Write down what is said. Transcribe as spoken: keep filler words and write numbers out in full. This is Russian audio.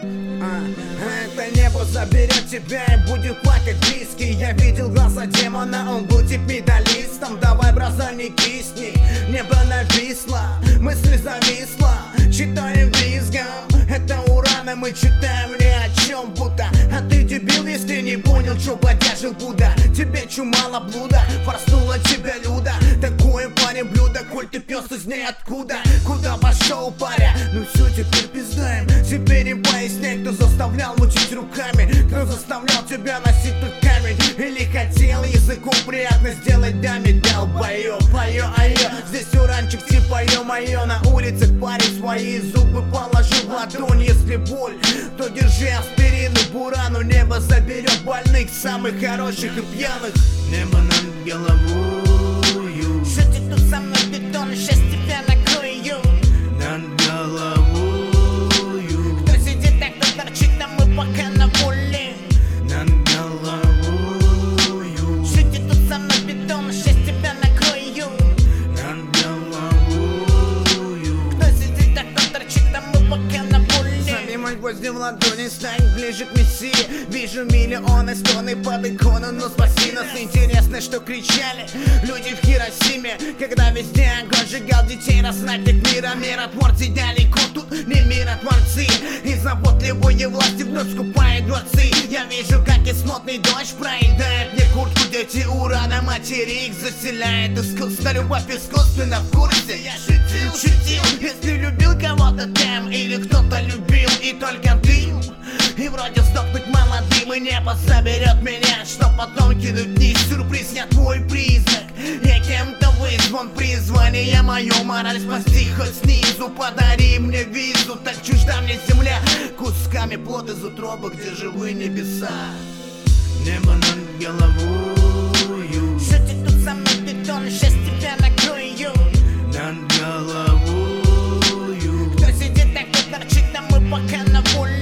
А, это небо заберет тебя и будет плакать близкий. Я видел глаза демона, он был тип медалистом. Давай, браза, не кисни, небо нависло, мысли зависла, читаем визгом. Это урана, мы читаем ни о чем будто. А ты дебил, если не понял, чё подяжил Будда. Тебе чумала блуда, проснула тебя люда. Такое парень блюдо, коль ты пёс из ниоткуда. Куда пошел паря? Ну все, теперь пиздаем. Теперь им поясняй, кто заставлял мучить руками, кто заставлял тебя носить тут камень. Или хотел языком приятно сделать даме. Долбоёб, поё, айо, здесь уранчик типа ё-моё. На улицах парень свои зубы положил в ладонь. Если боль, то держи аспирин и бурану. Небо заберет больных, самых хороших и пьяных. Небо над головою. Шутит тут со мной бетон, сейчас тебя накрою. Над головою. Кто сидит так, кто торчит, а мы пока на воле. Над головою. Шутит тут со мной бетон, сейчас тебя накрою. Над головою. Кто сидит так, кто торчит, а мы пока на воле. Занимать гвозди в ладони, стань ближе к мессии. Вижу миллионы стоны под икону, но спаси нас. Интересно, что кричали люди в Хиросиме, когда везде огонь сжигал детей. Разнатник мира, миротворцы далеко тут не миротворцы. И заботливые власти вновь скупают дворцы. Я вижу, как кислотный дождь проедает мне куртку. Дети урана, матери их заселяет искусство. Любовь искусственно в курсе. Я шутил, шутил, если любил кого-то там, или кто-то любил и только дым. И вроде сдохнуть молодым, и небо заберет меня, что потом кинуть вниз. Сюрприз, я твой признак, я кем-то вызван. Призвание мое, мораль спасти хоть снизу. Подари мне визу, так чужда мне земля. Кусками плод из утробы, где живые небеса. Небо над головою. Шутит тут со мной бетон, сейчас тебя накрою. Над головою. Кто сидит так, кто торчит, а мы пока на воле.